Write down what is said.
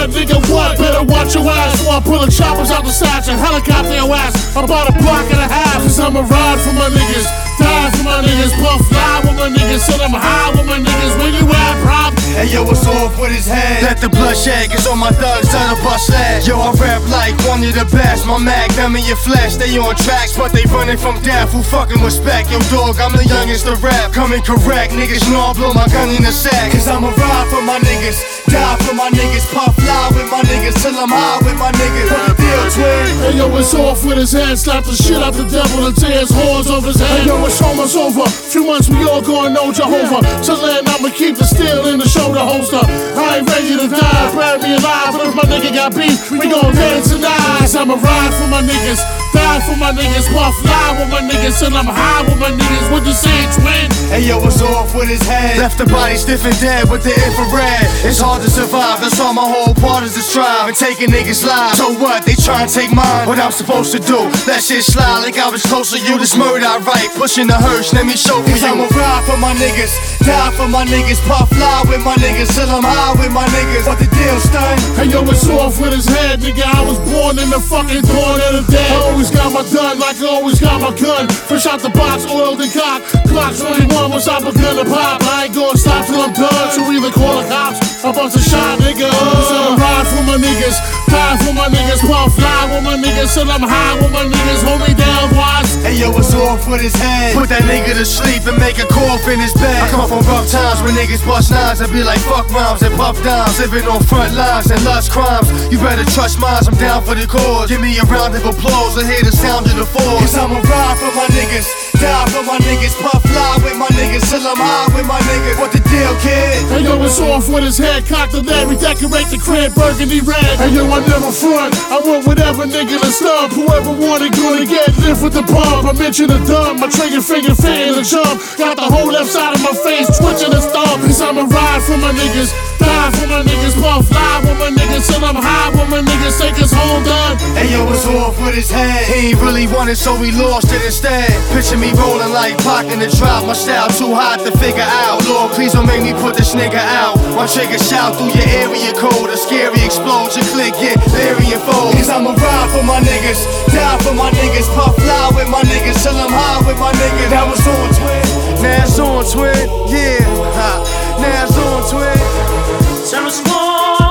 what, nigga, what? Better watch your ass before I pull the choppers out the side and helicopter your ass about a block and a half. Cause I'ma ride for my niggas, die for my niggas, puff fly with my niggas, till I'm high with my niggas. Where you at, prop? Hey yo, what's off with his head? Let the blood shed, cause all my thugs on the bus slash. Yo, I rap like one of the best. My magnum in your flesh, they on tracks, but they running from death. Who fucking respect? Yo, dog, I'm the youngest to rap. Coming correct, niggas know I blow my gun in the sack. Cause I'ma ride for my niggas, die for my niggas, puff fly with my niggas, till I'm high with my niggas. What the deal, twin? Hey yo, it's off with his head, slap the shit out the devil and tear his horns off his head. Hey yo, it's almost over. Few months we all gonna know Jehovah. Till then I'ma keep the steel in the shoulder holster. I ain't ready to die, bury me alive. But if my nigga got beef, we gon' dance tonight. Cause I'ma ride for my niggas, die for my niggas, puff fly with my niggas, till I'm high with my niggas. What you saying, twin? Hey yo, what's off with his head? Left the body stiff and dead with the infrared. It's hard to survive, that's all my whole part is to strive and taking niggas' lives. So what? They try and take mine. What I'm supposed to do? Let shit slide like I was close to you. This murder I write, pushing the hearse, let me show for you. I'ma ride for my niggas, die for my niggas, puff fly with my niggas, till I'm high with my niggas. What the deal, stun? Hey yo, it's off with his head, nigga. I was born in the fucking dawn of the dead. I always got my gun like I always got my gun. Fresh out the box, oiled and cocked. Glock 21 was I begun to pop. I ain't gonna stop till I'm done. So either call the cops, I bust a shot, nigga. Cause I'ma ride for my niggas, die for my niggas, puff fly with my niggas, till I'm high with my niggas. Hold me down, boss. Hey yo, what's off with his head? Put that nigga to sleep and make a cough in his bed. I come from rough times when niggas bust nines and be like fuck rhymes and puff dimes. Living on front lines and lust crimes. You better trust mines, I'm down for the cause. Give me a round of applause, I hear the sound of the force. Cause I'ma ride for my niggas, die for my niggas, puff fly with my niggas, till I'm high with my niggas. What the deal, kid? Hey yo, it's off with his head, cock the lead, redecorate the crib, burgundy red. Hey yo, I never front, I want whatever nigga to stop. Whoever wanted gonna get lift with the bomb. I mention the dumb, my trigger finger fitting the jump. Got the whole left side of my face twitching and stomp. Cause I'ma ride for my niggas, die for my niggas, puff fly with my niggas, till I'm high with my niggas, take his home done. Hey yo, it's off with his head. He ain't really wanted, so he lost it instead. Picture me rolling like Pac in the drop. My style too hot to figure out. Lord, please don't make me put this nigga out. My trigger shout through your area code. A scary explosion, click it, Larry and fold. Cause I'ma ride for my niggas, die for my niggas, puff fly with my niggas, till I'm high with my niggas. That was on, twin. Now it's on, twin. Yeah, now it's on, twin. Terror Squad.